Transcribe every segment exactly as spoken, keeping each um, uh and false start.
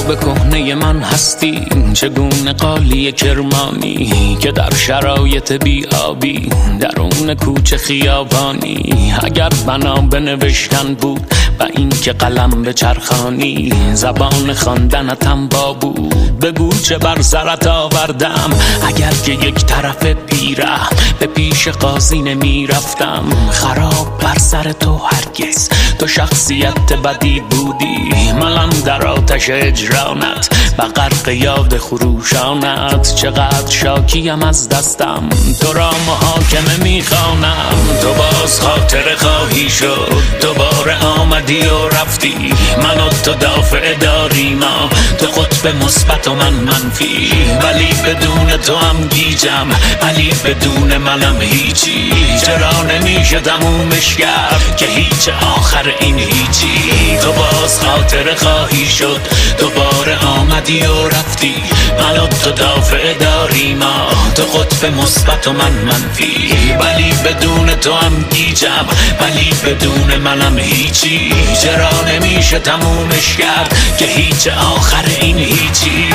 به کهنه من هستی، چگونه قالی کرمانی که در شرایط بی آبی درون کوچه خیابانی. اگر بنا بنوشتن بود و این که قلم به چرخانی، زبان خواندنتم با بود بگو چه بر سرت آوردم. اگر که یک طرف پیره به پیش قاضی نمی رفتم، خراب بر سر تو هرگز تو شخصیت بدی بودی. منم در آتش اجرانت و غرق یاد خروشانت، چقدر شاکیم از دستم تو را محاکمه میخوانم. تو باز خاطر خواهی شد، دوباره آمدی و رفتی، من و تو دافع داری ما، تو قطب مثبت و من منفی. ولی بدون تو هم گیجم، ولی بدون منم هیچی. چرا نمیشه تمومش کرد که هیچ آخر این هیچی. تو باز خاطر خواهی شد، دوباره آمدی و رفتی، من و تو دافع داری ما، تو قطب مثبت و من منفی. ولی بدون تو هم گیجم، ولی بدون منم هیچی. چرا نمیشه تمومش کرد که هیچ آخر این هیچی.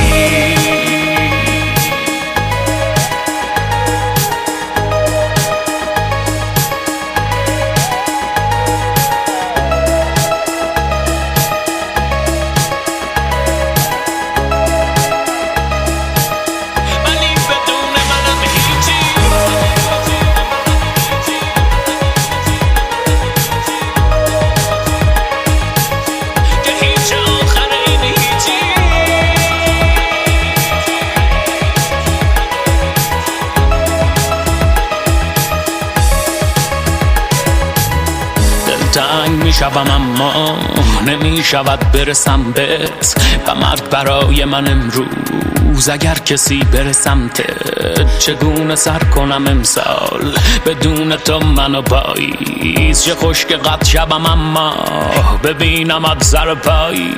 تنگ می شوم اما نمی شود برسم بهت، و مرگ برای من امروز اگر کسی برسم ته. چگونه سر کنم امسال بدون تو منو پاییز، چه خوش که قد شبم اما ببینمت سر پایی.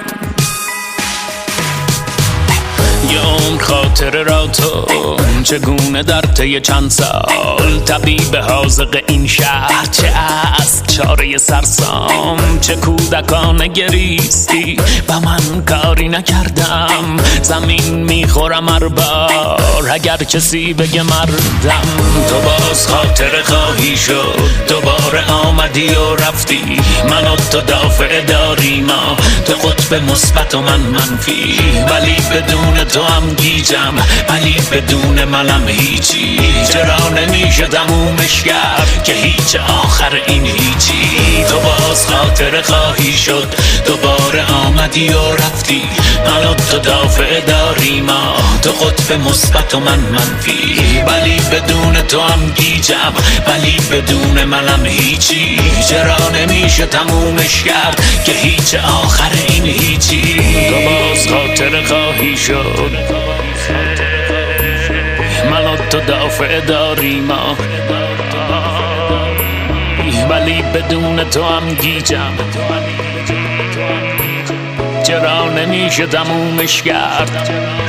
یه عمر خاطره را تو چگونه در طی چند سال، طبیب حاذق این شهر چه است چاره سرسام. چه کودکانه گریستی و من کاری نکردم، زمین میخورم هر بار اگر کسی بگه مردم. تو باز خاطره خواهی شد، دوباره آمدی و رفتی، من و تو دافع داری ما، تو قطب مثبت و من منفی. ولی بدون تو هم گیجم، ولی بدون منم هیچی. چرا نمیشه تمومش کرد که هیچ آخر این هیچی. تو باز خاطره خواهی شد، دوباره آمدی و رفتی، من و تو دافع داری ما، تو قطب مثبت و من منفی. ولی بدون تو هم گیجم، ولی بدون منم هیچی. چرا نمیشه تمومش کرد که هیچ آخر این هیچی. تو باز خاطره خواهی شد، من و تو دافع داری ما، ولی بدون تو هم گیجم. چرا نمیشه تمومش کرد